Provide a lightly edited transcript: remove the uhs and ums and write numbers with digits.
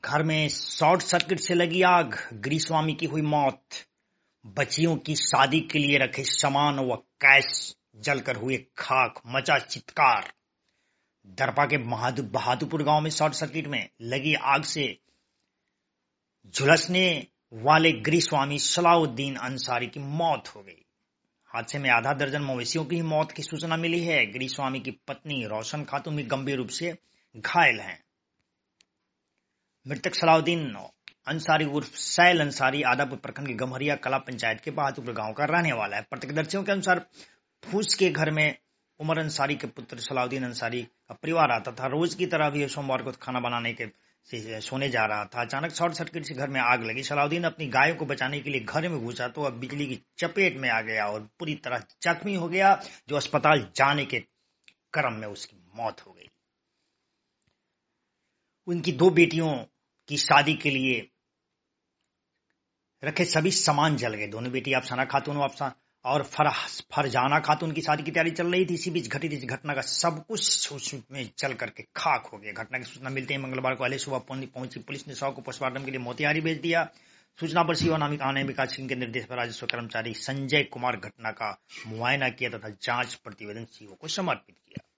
घर में short circuit से लगी आग, गिरिस्वामी की हुई मौत। बच्चियों की शादी के लिए रखे सामान व कैश जलकर हुए खाक, मचा चित्कार। दरपा के बहादुरपुर गांव में शॉर्ट सर्किट में लगी आग से झुलसने वाले गिरिस्वामी सलाउद्दीन अंसारी की मौत हो गई। हादसे में आधा दर्जन मवेशियों की मौत की सूचना मिली है। गिरिस्वामी की पत्नी रोशन खातून भी गंभीर रूप से घायल हैं। मृतक सलाउद्दीन अंसारी उर्फ सैल अंसारी आदापुर प्रखंड के गम्हरिया कला पंचायत के बहादुरपुर गांव का रहने वाला है। प्रत्यक्षदर्शियों के अनुसार फूस के घर में उमर अंसारी के पुत्र सलाउद्दीन अंसारी का परिवार आता था। रोज की तरह भी सोमवार को खाना बनाने के से सोने जा रहा था। अचानक शॉर्ट सर्किट से घर में आग लगी। सलाउद्दीन अपनी गायों को बचाने के लिए घर में घुसा तो अब बिजली की चपेट में आ गया और पूरी तरह जख्मी हो गया, जो अस्पताल जाने के क्रम में उसकी मौत हो गई। उनकी दो बेटियों की शादी के लिए रखे सभी सामान जल गए। दोनों बेटी अफसाना खातून और फरजाना खातून की शादी की तैयारी चल रही थी। इसी बीच घटित इस घटना का सब कुछ में जल करके खाक हो गया। घटना की सूचना मिलते ही मंगलवार को अहले सुबह पहुंची पुलिस ने शव को पोस्टमार्टम के लिए मोतिहारी भेज दिया। सूचना पर सीओ अनामिका सिंह के निर्देश पर राजस्व कर्मचारी संजय कुमार घटना का मुआयना किया तथा जांच प्रतिवेदन सीओ को समर्पित किया।